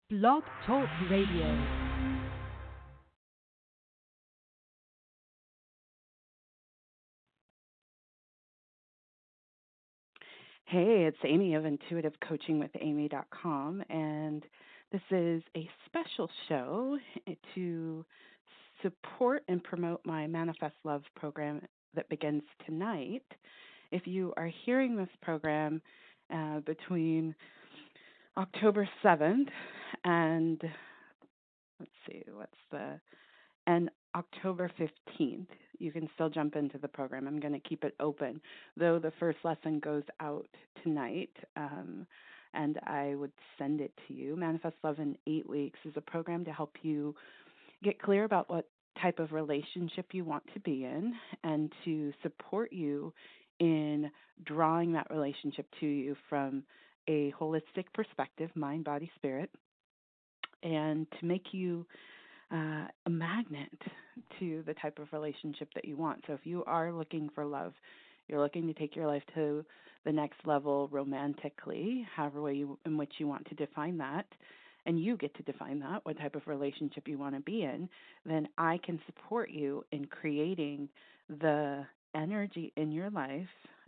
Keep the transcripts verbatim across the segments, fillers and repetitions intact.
Blog Talk Radio. Hey, it's Amy of intuitive coaching with amy dot com, and this is a special show to support and promote my Manifest Love program that begins tonight. If you are hearing this program uh, between October seventh and let's see, what's the and October fifteenth, you can still jump into the program. I'm going to keep it open, though the first lesson goes out tonight, um, and I would send it to you. Manifest Love in Eight Weeks is a program to help you get clear about what type of relationship you want to be in and to support you in drawing that relationship to you from a holistic perspective, mind, body, spirit, and to make you uh, a magnet to the type of relationship that you want. So if you are looking for love, you're looking to take your life to the next level romantically, however way you, in which you want to define that, and you get to define that, what type of relationship you want to be in, then I can support you in creating the energy in your life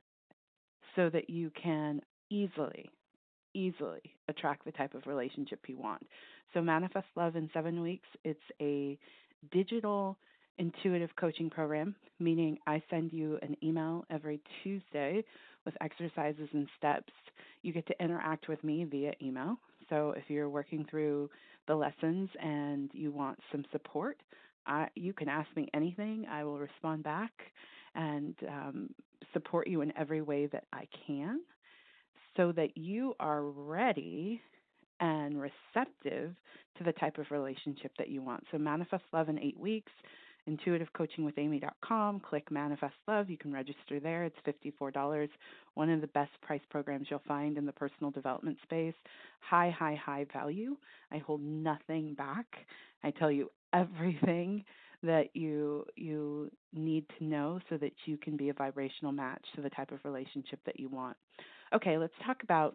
so that you can easily easily attract the type of relationship you want. So Manifest Love in seven weeks, it's a digital intuitive coaching program, meaning I send you an email every Tuesday with exercises and steps. You get to interact with me via email. So if you're working through the lessons and you want some support, I, you can ask me anything. I will respond back and um, support you in every way that I can, so that you are ready and receptive to the type of relationship that you want. So Manifest Love in eight weeks, intuitive coaching with amy dot com. Click Manifest Love. You can register there. It's fifty-four dollars. One of the best price programs you'll find in the personal development space. High, high, high value. I hold nothing back. I tell you everything that you you need to know so that you can be a vibrational match to the type of relationship that you want. Okay, let's talk about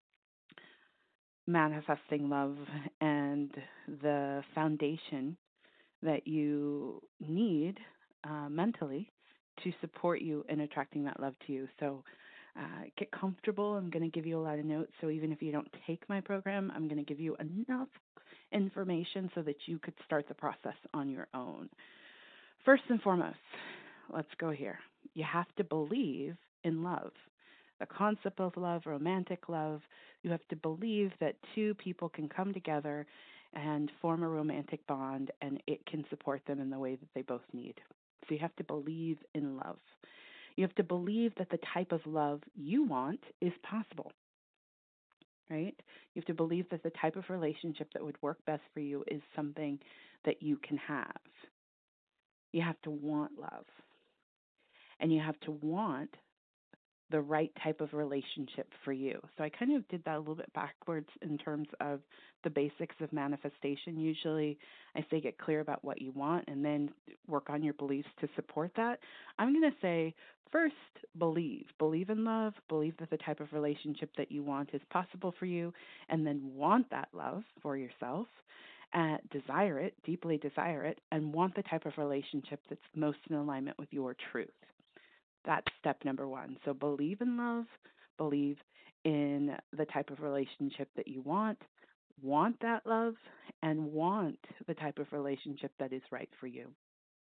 manifesting love and the foundation that you need uh, mentally to support you in attracting that love to you. So uh, get comfortable. I'm going to give you a lot of notes. So even if you don't take my program, I'm going to give you enough information so that you could start the process on your own. First and foremost, let's go here. You have to believe in love. The concept of love, romantic love, you have to believe that two people can come together and form a romantic bond and it can support them in the way that they both need. So you have to believe in love. You have to believe that the type of love you want is possible, right? You have to believe that the type of relationship that would work best for you is something that you can have. You have to want love. And you have to want the right type of relationship for you. So I kind of did that a little bit backwards in terms of the basics of manifestation. Usually I say get clear about what you want and then work on your beliefs to support that. I'm going to say first, believe. Believe in love, believe that the type of relationship that you want is possible for you, and then want that love for yourself. Uh, desire it, deeply desire it, and want the type of relationship that's most in alignment with your truth. That's step number one. So believe in love, believe in the type of relationship that you want, want that love, and want the type of relationship that is right for you.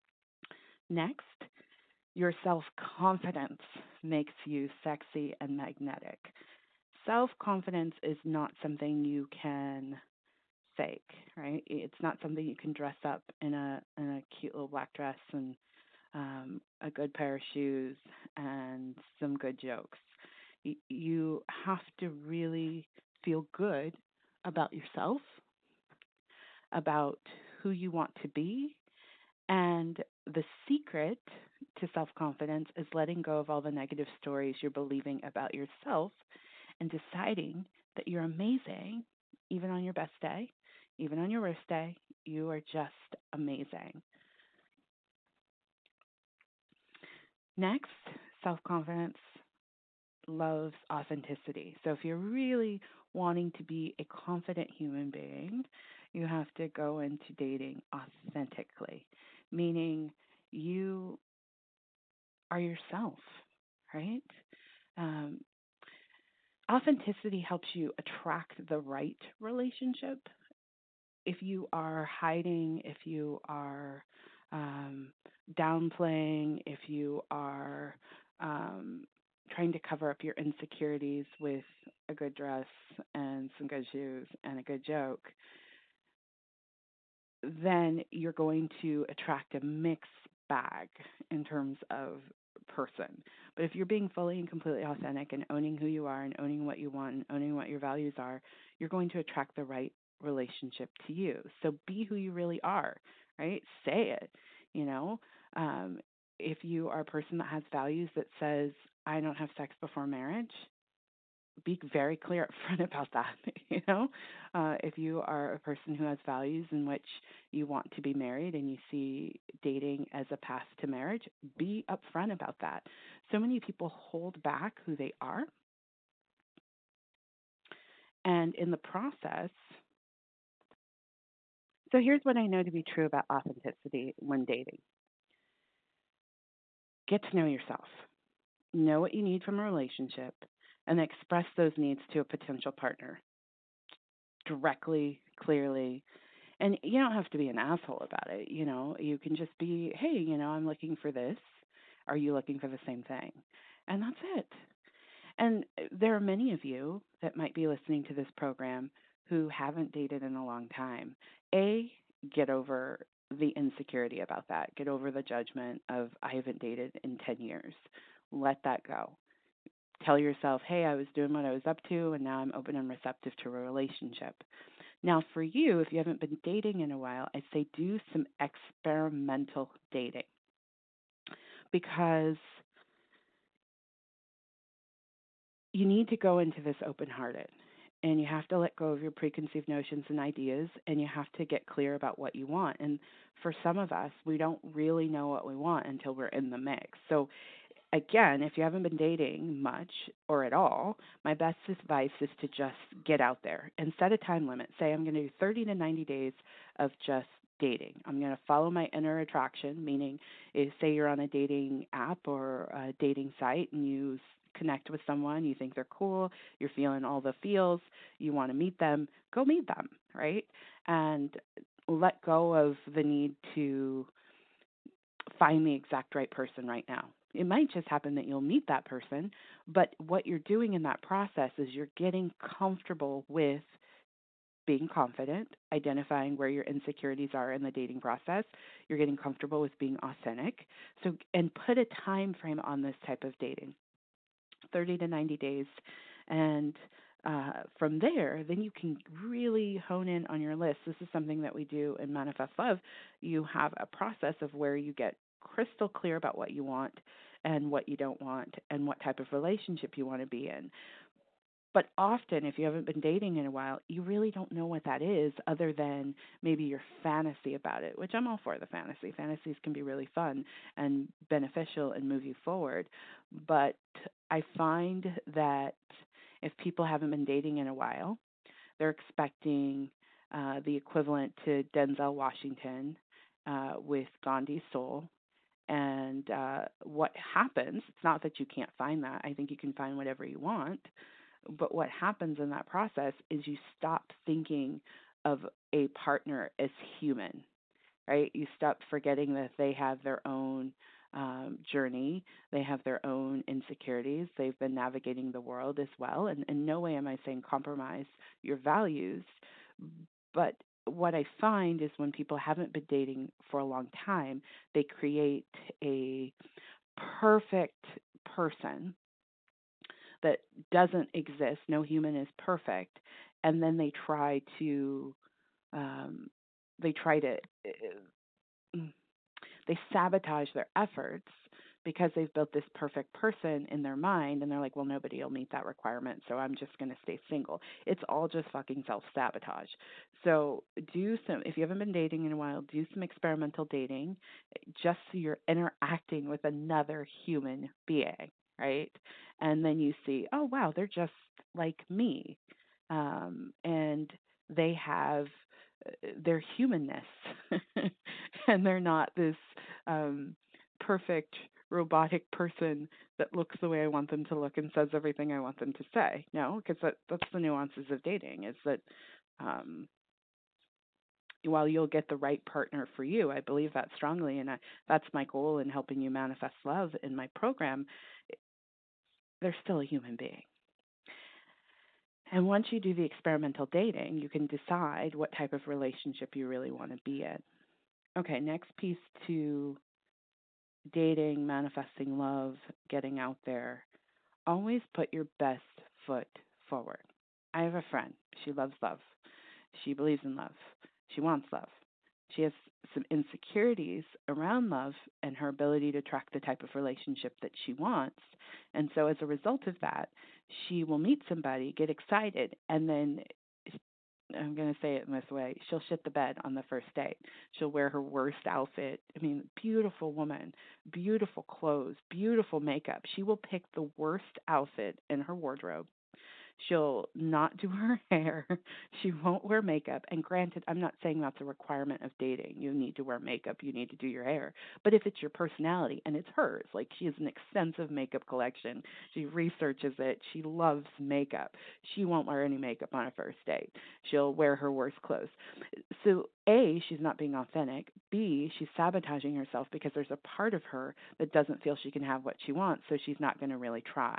Next, your self-confidence makes you sexy and magnetic. Self-confidence is not something you can fake, right? It's not something you can dress up in a in a cute little black dress and um, a good pair of shoes, and some good jokes. You have to really feel good about yourself, about who you want to be, and the secret to self-confidence is letting go of all the negative stories you're believing about yourself and deciding that you're amazing even on your best day, even on your worst day. You are just amazing. Next, self-confidence loves authenticity. So if you're really wanting to be a confident human being, you have to go into dating authentically, meaning you are yourself, right? Um, Authenticity helps you attract the right relationship. If you are hiding, if you are um, downplaying, if you are um, trying to cover up your insecurities with a good dress and some good shoes and a good joke, then you're going to attract a mixed bag in terms of person. But if you're being fully and completely authentic and owning who you are and owning what you want and owning what your values are, you're going to attract the right relationship to you. So be who you really are, right? Say it, you know. Um, if you are a person that has values that says, I don't have sex before marriage, be very clear up front about that. You know, uh, if you are a person who has values in which you want to be married and you see dating as a path to marriage, be upfront about that. So many people hold back who they are, and in the process, so here's what I know to be true about authenticity when dating: get to know yourself, know what you need from a relationship, and express those needs to a potential partner directly, clearly. And you don't have to be an asshole about it. You know, you can just be, hey, you know, I'm looking for this. Are you looking for the same thing? And that's it. And uh, there are many of you that might be listening to this program who haven't dated in a long time. A, get over the insecurity about that. Get over the judgment of, I haven't dated in ten years. Let that go. Tell yourself, hey, I was doing what I was up to, and now I'm open and receptive to a relationship. Now, for you, if you haven't been dating in a while, I say do some experimental dating because you need to go into this open hearted and you have to let go of your preconceived notions and ideas and you have to get clear about what you want. And for some of us, we don't really know what we want until we're in the mix. So again, if you haven't been dating much or at all, my best advice is to just get out there and set a time limit. Say I'm going to do thirty to ninety days of just dating. I'm going to follow my inner attraction, meaning if say you're on a dating app or a dating site and you connect with someone, you think they're cool, you're feeling all the feels, you want to meet them, go meet them, right? And let go of the need to find the exact right person right now. It might just happen that you'll meet that person, but what you're doing in that process is you're getting comfortable with being confident, identifying where your insecurities are in the dating process. You're getting comfortable with being authentic. So and put a time frame on this type of dating. thirty to ninety days. And uh, from there, then you can really hone in on your list. This is something that we do in Manifest Love. You have a process of where you get crystal clear about what you want and what you don't want and what type of relationship you want to be in. But often, if you haven't been dating in a while, you really don't know what that is other than maybe your fantasy about it, which I'm all for the fantasy. Fantasies can be really fun and beneficial and move you forward. But I find that if people haven't been dating in a while, they're expecting uh, the equivalent to Denzel Washington uh, with Gandhi's Soul. And uh, what happens, it's not that you can't find that. I think you can find whatever you want. But what happens in that process is you stop thinking of a partner as human, right? You stop forgetting that they have their own um, journey, they have their own insecurities, they've been navigating the world as well. And in no way am I saying compromise your values, but what I find is when people haven't been dating for a long time, they create a perfect person that doesn't exist. No human is perfect, and then they try to um, they try to uh, they sabotage their efforts because they've built this perfect person in their mind and they're like, well, nobody will meet that requirement, so I'm just going to stay single. It's all just fucking self-sabotage. So do some, if you haven't been dating in a while, do some experimental dating just so you're interacting with another human being, right? And then you see, oh, wow, they're just like me. um, and they have uh, their humanness, and they're not this um, perfect robotic person that looks the way I want them to look and says everything I want them to say. No, because that, that's the nuances of dating. Is that um, while you'll get the right partner for you, I believe that strongly, and I, that's my goal in helping you manifest love in my program. They're still a human being. And once you do the experimental dating, you can decide what type of relationship you really want to be in. Okay, next piece to dating, manifesting love, getting out there. Always put your best foot forward. I have a friend. She loves love. She believes in love. She wants love. She has some insecurities around love and her ability to attract the type of relationship that she wants. And so, as a result of that, she will meet somebody, get excited, and then I'm going to say it in this way, she'll shit the bed on the first date. She'll wear her worst outfit. I mean, beautiful woman, beautiful clothes, beautiful makeup. She will pick the worst outfit in her wardrobe. She'll not do her hair. She won't wear makeup. And granted, I'm not saying that's a requirement of dating. You need to wear makeup. You need to do your hair. But if it's your personality and it's hers, like she has an extensive makeup collection, she researches it. She loves makeup. She won't wear any makeup on a first date. She'll wear her worst clothes. So, A, she's not being authentic. B, she's sabotaging herself because there's a part of her that doesn't feel she can have what she wants, so she's not going to really try.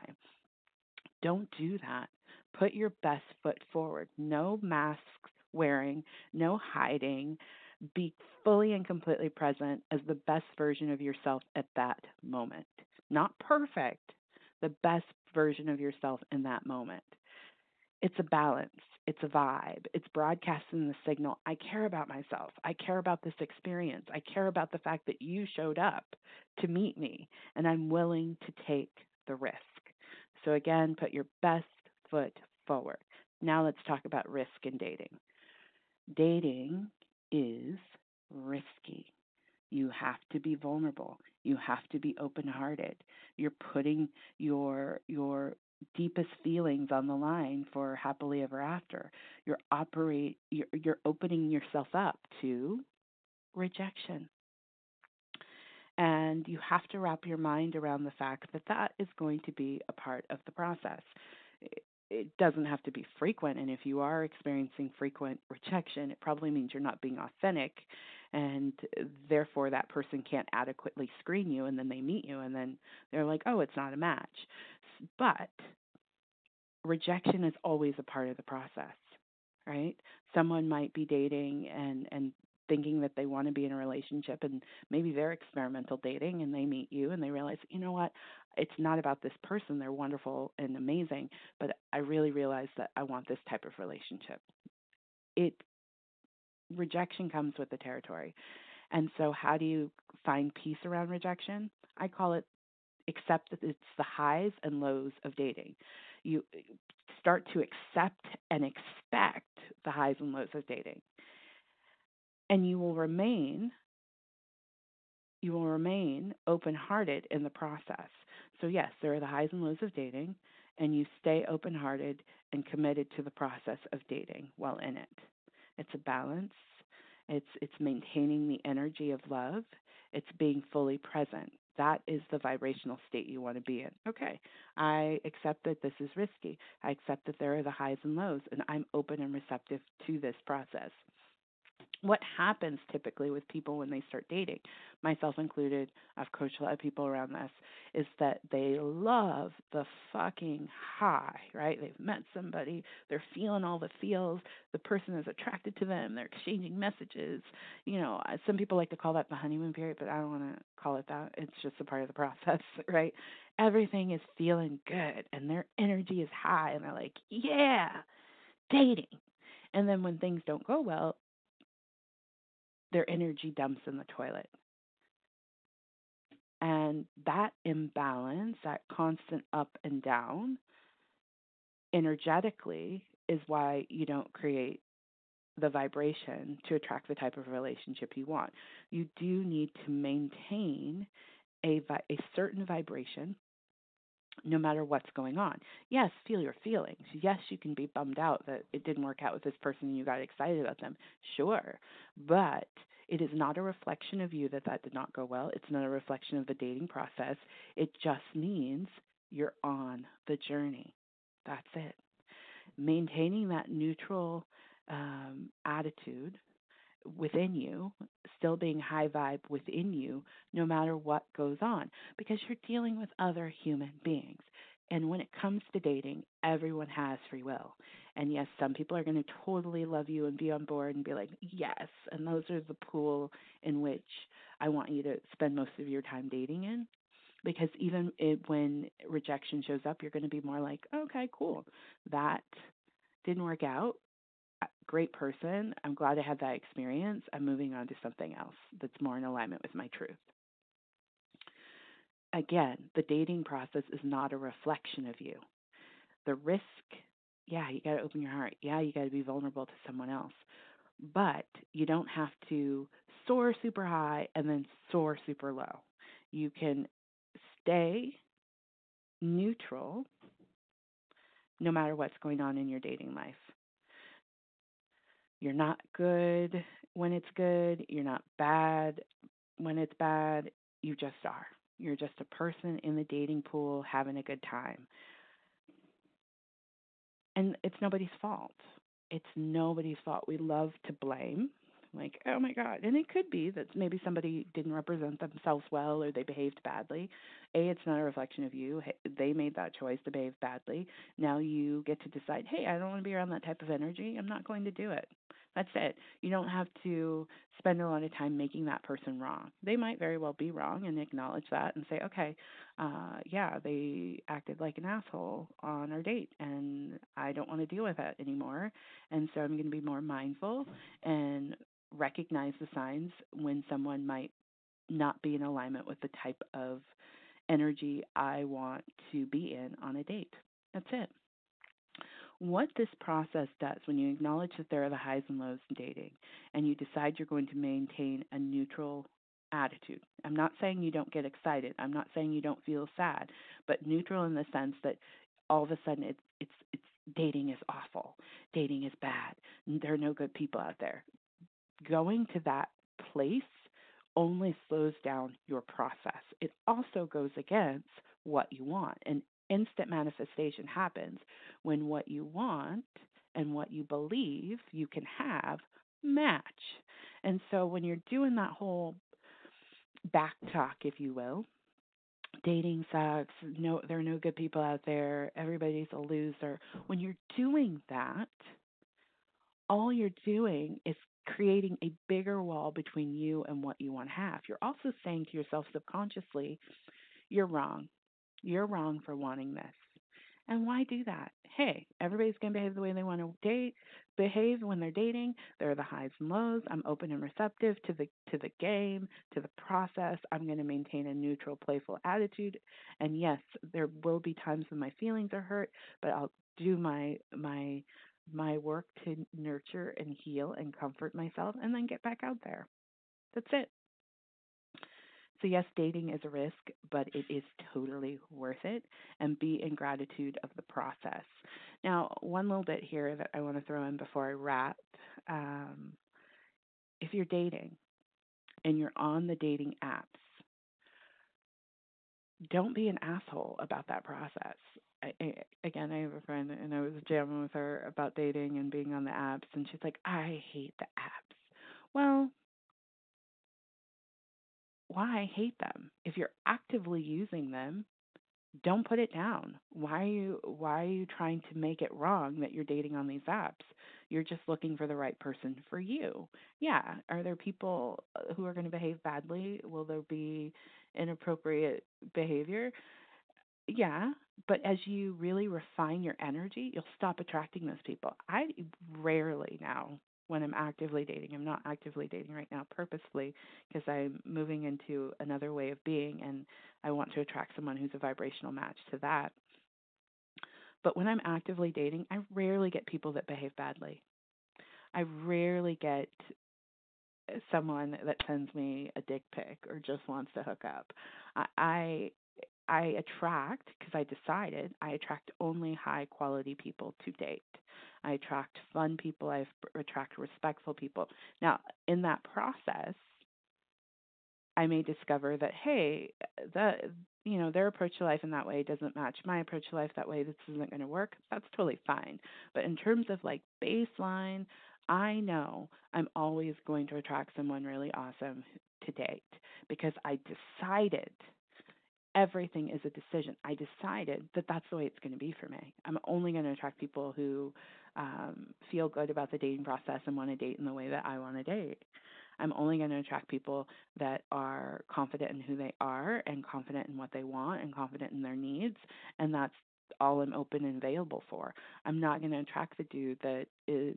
Don't do that. Put your best foot forward. No masks wearing, no hiding. Be fully and completely present as the best version of yourself at that moment. Not perfect, the best version of yourself in that moment. It's a balance. It's a vibe. It's broadcasting the signal. I care about myself. I care about this experience. I care about the fact that you showed up to meet me, and I'm willing to take the risk. So, again, put your best foot forward. Now, let's talk about risk in dating. Dating is risky. You have to be vulnerable. You have to be open-hearted. You're putting your your deepest feelings on the line for happily ever after. You're operate you're, you're opening yourself up to rejection. And you have to wrap your mind around the fact that that is going to be a part of the process. It doesn't have to be frequent, and if you are experiencing frequent rejection, it probably means you're not being authentic, and therefore that person can't adequately screen you, and then they meet you, and then they're like, oh, it's not a match. But rejection is always a part of the process, right? Someone might be dating and and thinking that they want to be in a relationship, and maybe they're experimental dating and they meet you and they realize, you know what, it's not about this person. They're wonderful and amazing, but I really realize that I want this type of relationship. It Rejection comes with the territory. And so how do you find peace around rejection? I call it accept that it's the highs and lows of dating. You start to accept and expect the highs and lows of dating. And you will remain you will remain open-hearted in the process. So yes, there are the highs and lows of dating, and you stay open-hearted and committed to the process of dating while in it. It's a balance. It's it's maintaining the energy of love. It's being fully present. That is the vibrational state you want to be in. Okay, I accept that this is risky. I accept that there are the highs and lows, and I'm open and receptive to this process. What happens typically with people when they start dating, myself included, I've coached a lot of people around this, is that they love the fucking high, right? They've met somebody, they're feeling all the feels, the person is attracted to them, they're exchanging messages. You know, some people like to call that the honeymoon period, but I don't want to call it that. It's just a part of the process, right? Everything is feeling good and their energy is high and they're like, yeah, dating. And then when things don't go well, their energy dumps in the toilet. And that imbalance, that constant up and down, energetically, is why you don't create the vibration to attract the type of relationship you want. You do need to maintain a, vi- a certain vibration no matter what's going on. Yes, feel your feelings. Yes, you can be bummed out that it didn't work out with this person and you got excited about them. Sure. But it is not a reflection of you that that did not go well. It's not a reflection of the dating process. It just means you're on the journey. That's it. Maintaining that neutral um, attitude within you, still being high vibe within you, no matter what goes on, because you're dealing with other human beings. And when it comes to dating, everyone has free will. And yes, some people are going to totally love you and be on board and be like, yes. And those are the pool in which I want you to spend most of your time dating in. Because even it, when rejection shows up, you're going to be more like, okay, cool. That didn't work out. Great person. I'm glad I had that experience. I'm moving on to something else that's more in alignment with my truth. Again, the dating process is not a reflection of you. The risk, yeah, you got to open your heart. Yeah, you got to be vulnerable to someone else. But you don't have to soar super high and then soar super low. You can stay neutral no matter what's going on in your dating life. You're not good when it's good. You're not bad when it's bad. You just are. You're just a person in the dating pool having a good time. And it's nobody's fault. It's nobody's fault. We love to blame. Like, oh my God. And it could be that maybe somebody didn't represent themselves well or they behaved badly. A, it's not a reflection of you. They made that choice to behave badly. Now you get to decide, hey, I don't want to be around that type of energy. I'm not going to do it. That's it. You don't have to spend a lot of time making that person wrong. They might very well be wrong and acknowledge that and say, okay, uh, yeah, they acted like an asshole on our date and I don't want to deal with that anymore. And so I'm going to be more mindful and recognize the signs when someone might not be in alignment with the type of energy I want to be in on a date. That's it. What this process does when you acknowledge that there are the highs and lows in dating and you decide you're going to maintain a neutral attitude. I'm not saying you don't get excited. I'm not saying you don't feel sad, but neutral in the sense that all of a sudden it's it's it's dating is awful. Dating is bad. There are no good people out there. Going to that place only slows down your process. It also goes against what you want. And instant manifestation happens when what you want and what you believe you can have match. And so when you're doing that whole back talk, if you will, dating sucks, no there are no good people out there, everybody's a loser. When you're doing that, all you're doing is creating a bigger wall between you and what you want to have. You're also saying to yourself subconsciously, you're wrong. You're wrong for wanting this. And why do that? Hey, everybody's going to behave the way they want to date, behave when they're dating. There are the highs and lows. I'm open and receptive to the to the game, to the process. I'm going to maintain a neutral, playful attitude. And yes, there will be times when my feelings are hurt, but I'll do my my my work to nurture and heal and comfort myself and then get back out there. That's it. So, yes, dating is a risk, but it is totally worth it. And be in gratitude of the process. Now, one little bit here that I want to throw in before I wrap. Um, if you're dating and you're on the dating apps, don't be an asshole about that process. I, I, again, I have a friend, and I was jamming with her about dating and being on the apps, and she's like, I hate the apps. Well, why hate them? If you're actively using them, don't put it down. Why are you why are you trying to make it wrong that you're dating on these apps? You're just looking for the right person for you. Yeah, are there people uh, who are going to behave badly? Will there be inappropriate behavior? Yeah, but as you really refine your energy, you'll stop attracting those people. I rarely now, when I'm actively dating, I'm not actively dating right now purposely because I'm moving into another way of being and I want to attract someone who's a vibrational match to that. But when I'm actively dating, I rarely get people that behave badly. I rarely get someone that sends me a dick pic or just wants to hook up. I, I I attract, because I decided I attract only high quality people to date. I attract fun people. I attract respectful people. Now, in that process, I may discover that, hey, the you know their approach to life in that way doesn't match my approach to life that way. This isn't going to work. That's totally fine. But in terms of like baseline, I know I'm always going to attract someone really awesome to date because I decided everything is a decision. I decided that that's the way it's going to be for me. I'm only going to attract people who um, feel good about the dating process and want to date in the way that I want to date. I'm only going to attract people that are confident in who they are and confident in what they want and confident in their needs. And that's all I'm open and available for. I'm not going to attract the dude that is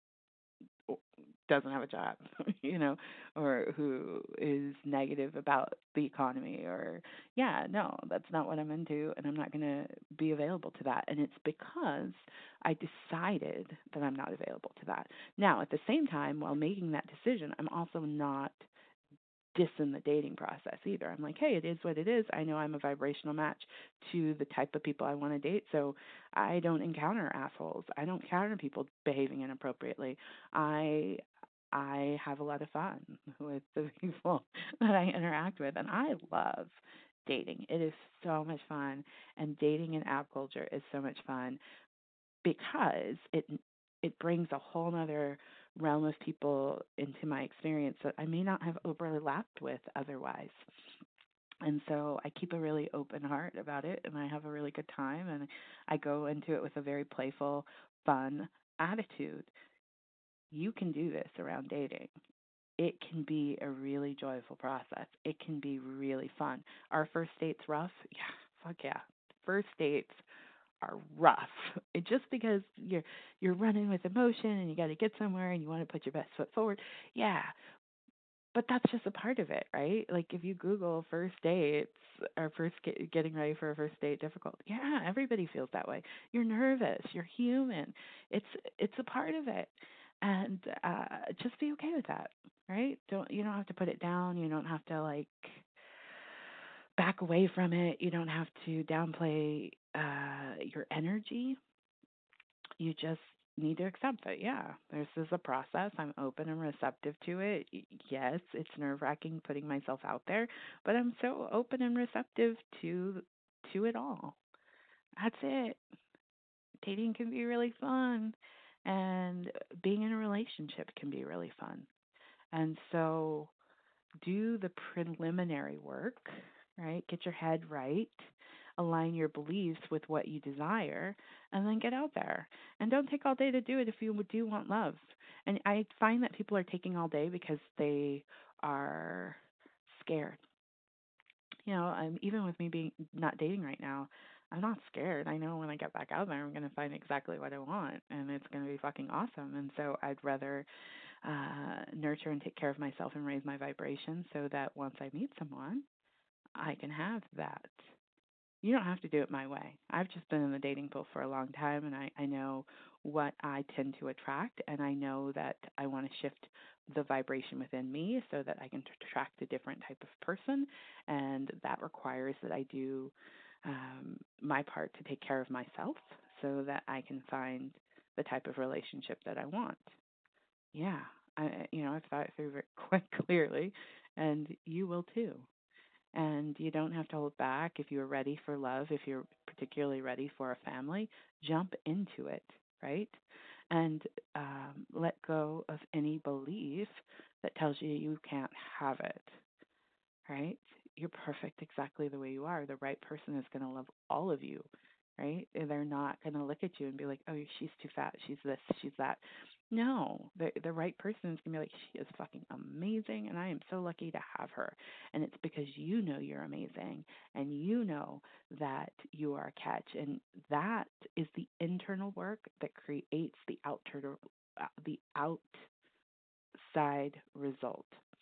doesn't have a job, you know, or who is negative about the economy or yeah, no, that's not what I'm into and I'm not going to be available to that. And it's because I decided that I'm not available to that. Now, at the same time, while making that decision, I'm also not dissing the dating process either. I'm like, hey, it is what it is. I know I'm a vibrational match to the type of people I want to date, so I don't encounter assholes. I don't encounter people behaving inappropriately. I I have a lot of fun with the people that I interact with, and I love dating. It is so much fun, and dating in app culture is so much fun because it it brings a whole other realm of people into my experience that I may not have overlapped with otherwise. And so I keep a really open heart about it and I have a really good time and I go into it with a very playful, fun attitude. You can do this around dating. It can be a really joyful process. It can be really fun. Our first date's rough? Yeah, fuck yeah. First dates are rough. It just because you're you're running with emotion and you got to get somewhere and you want to put your best foot forward. Yeah, but that's just a part of it, right? Like if you Google first dates or first get, getting ready for a first date difficult, yeah, everybody feels that way. You're nervous. You're human. It's it's a part of it, and uh, just be okay with that, right? Don't you don't have to put it down. You don't have to like back away from it. You don't have to downplay uh, your energy. You just need to accept that, yeah, this is a process. I'm open and receptive to it. Yes, it's nerve wracking putting myself out there, but I'm so open and receptive to to it all. That's it. Dating can be really fun and being in a relationship can be really fun. And so do the preliminary work, right? Get your head right, align your beliefs with what you desire, and then get out there. And don't take all day to do it if you do want love. And I find that people are taking all day because they are scared. You know, I'm even with me being not dating right now, I'm not scared. I know when I get back out there, I'm going to find exactly what I want, and it's going to be fucking awesome. And so I'd rather uh, nurture and take care of myself and raise my vibration so that once I meet someone, I can have that. You don't have to do it my way. I've just been in the dating pool for a long time and I, I know what I tend to attract and I know that I want to shift the vibration within me so that I can t- attract a different type of person and that requires that I do um, my part to take care of myself so that I can find the type of relationship that I want. Yeah, I you know, I've thought it through very quite clearly, and you will too. And you don't have to hold back if you're ready for love, if you're particularly ready for a family, jump into it, right? And um, let go of any belief that tells you you can't have it, right? You're perfect exactly the way you are. The right person is going to love all of you, right? And they're not going to look at you and be like, oh, she's too fat, she's this, she's that. No, the the right person is going to be like, she is fucking amazing, and I am so lucky to have her. And it's because you know you're amazing, and you know that you are a catch, and that is the internal work that creates the outer, uh, the outside result.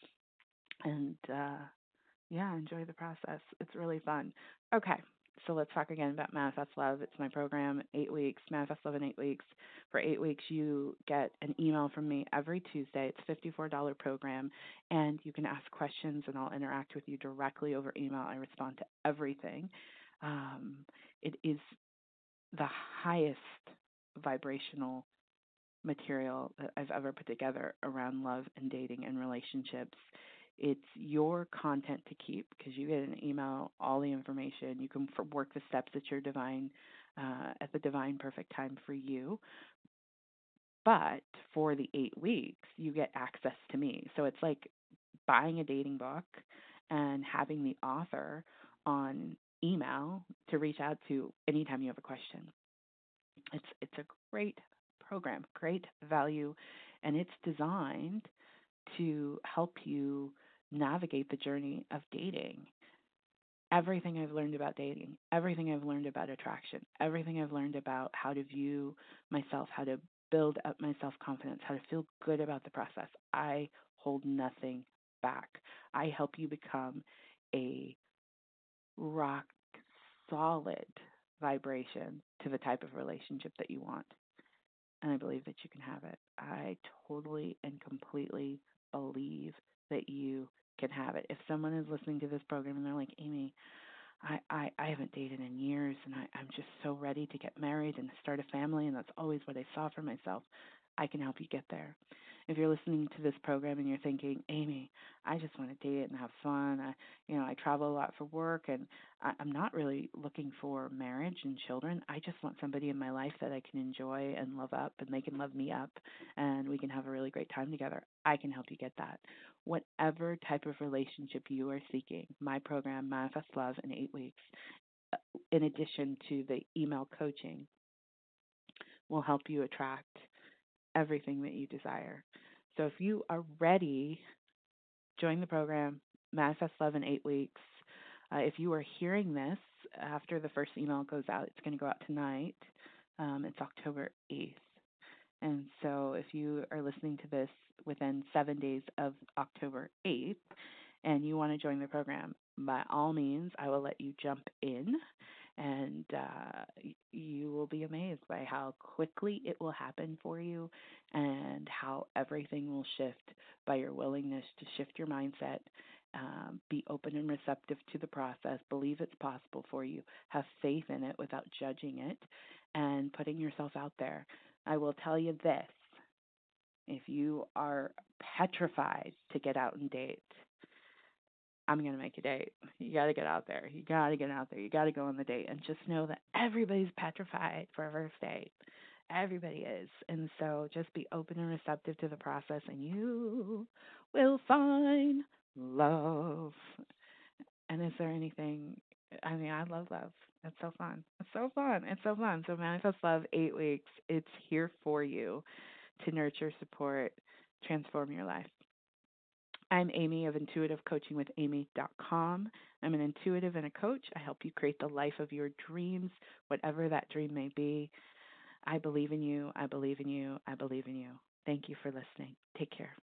And uh, yeah, enjoy the process. It's really fun. Okay, so let's talk again about Manifest Love. It's my program, eight weeks, Manifest Love in eight weeks. For eight weeks, you get an email from me every Tuesday. It's a fifty-four dollars program, and you can ask questions, and I'll interact with you directly over email. I respond to everything. Um, it is the highest vibrational material that I've ever put together around love and dating and relationships. It's your content to keep because you get an email, all the information. You can work the steps at your divine, uh, at the divine perfect time for you. But for the eight weeks, you get access to me. So it's like buying a dating book and having the author on email to reach out to anytime you have a question. It's it's a great program, great value, and it's designed to help you navigate the journey of dating. Everything I've learned about dating, everything I've learned about attraction, everything I've learned about how to view myself, how to build up my self confidence, how to feel good about the process. I hold nothing back. I help you become a rock solid vibration to the type of relationship that you want. And I believe that you can have it. I totally and completely believe that you can have it. If someone is listening to this program and they're like, Amy, I, I, I haven't dated in years and I, I'm just so ready to get married and start a family and that's always what I saw for myself, I can help you get there. If you're listening to this program and you're thinking, Amy, I just want to date and have fun. I, you know, I travel a lot for work and I, I'm not really looking for marriage and children. I just want somebody in my life that I can enjoy and love up and they can love me up and we can have a really great time together. I can help you get that. Whatever type of relationship you are seeking, my program, Manifest Love in eight weeks, uh, in addition to the email coaching, will help you attract everything that you desire. So if you are ready, join the program, Manifest Love in eight weeks. Uh, if you are hearing this after the first email goes out, it's going to go out tonight. Um, it's October eighth. And so if you are listening to this within seven days of October eighth and you want to join the program, by all means, I will let you jump in and uh, you will be amazed by how quickly it will happen for you and how everything will shift by your willingness to shift your mindset. Um, be open and receptive to the process. Believe it's possible for you. Have faith in it without judging it and putting yourself out there. I will tell you this, if you are petrified to get out and date, I'm going to make a date. You got to get out there. You got to get out there. You got to go on the date and just know that everybody's petrified for a first date. Everybody is. And so just be open and receptive to the process and you will find love. And is there anything, I mean, I love love. It's so fun. It's so fun. It's so fun. So Manifest Love, eight weeks. It's here for you to nurture, support, transform your life. I'm Amy of intuitive coaching with amy dot com. I'm an intuitive and a coach. I help you create the life of your dreams, whatever that dream may be. I believe in you. I believe in you. I believe in you. Thank you for listening. Take care.